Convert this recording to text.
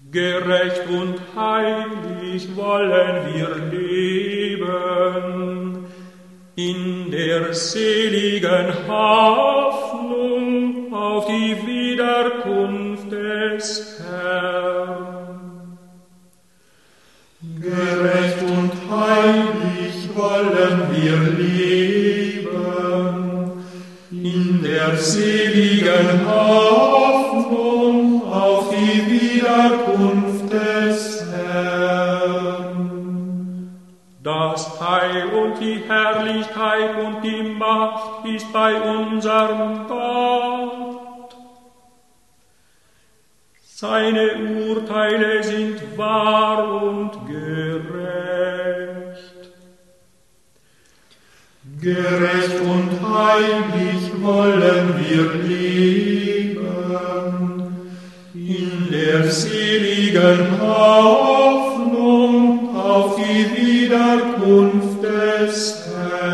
Gerecht und heilig wollen wir leben, in der seligen Hoffnung auf die Wiederkunft des Herrn. Gerecht und heilig wollen wir leben, in der seligen Hoffnung auf die Wiederkunft des Herrn. Das Heil und die Herrlichkeit und die Macht ist bei unserem Gott. Seine Urteile sind wahr und gerecht. Gerecht und heilig wollen wir leben, in der seligen Hoffnung auf die Wiederkunft des Herrn.